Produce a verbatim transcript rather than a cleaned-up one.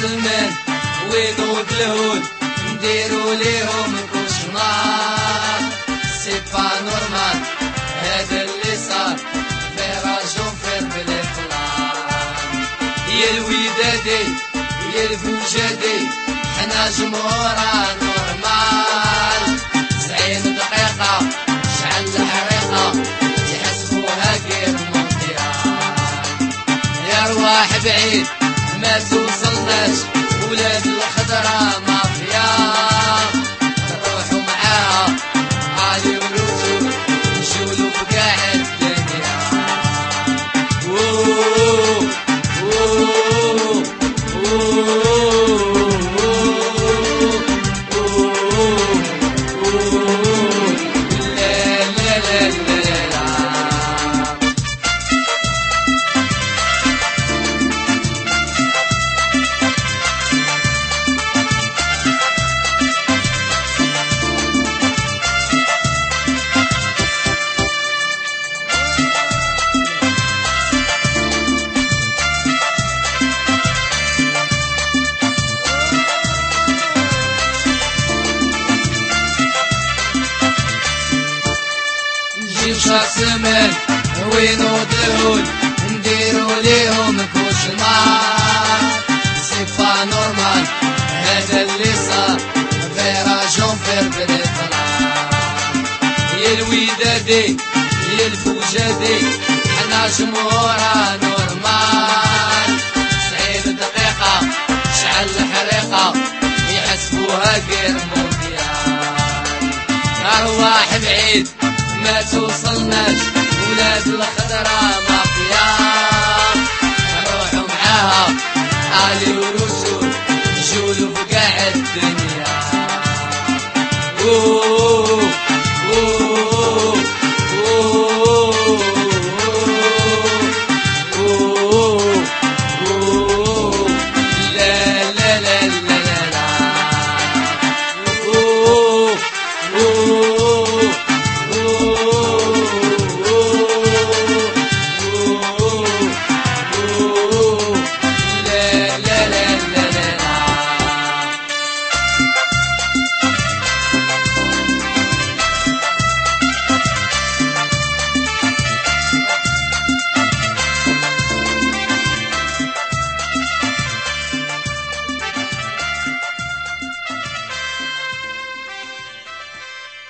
الزمان وينود الهود نديرو ليهم كوشمار. سي با نورمال هذا اللي صار في راجون في البلاد فلان. يا الودادي يا البوجادي حنا جمهورا نورمال. تسعين دقيقة شعل الحريقة يحسبوها غير مونديال. يا رواح بعيد ما توصلناش ولاد الخضرا مافيا. نروحو معاها عالي ورجول نجولو بقاع الدنيا. ووو ووو ووو ووو لا لا لا لا لا. نجيب شهر سمان وينود الهود نديرو ليهم كوشمار. سي با نورمال هذا اللي صار في راجون في البلاد فلان. يا الودادي يا البوجادي حنا جمهورا نورمال. تسعين دقيقة شعل الحريقة يحسبوها غير مونديال. أرواح بعيد ما توصلناش ولاد الخضرا مافيا. نروحو معاها عالي